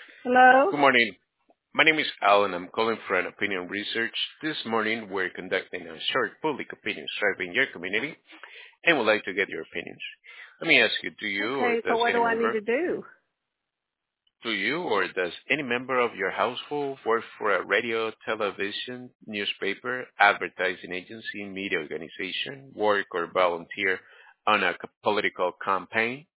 Hello? Good morning. My name is Alan. I'm calling for an opinion research. This morning, we're conducting a short public opinion survey in your community and would like to get your opinions. Let me ask you, Okay, so what do I need to do? do you or does any member of your household work for a radio, television, newspaper, advertising agency, media organization, work or volunteer on a political campaign?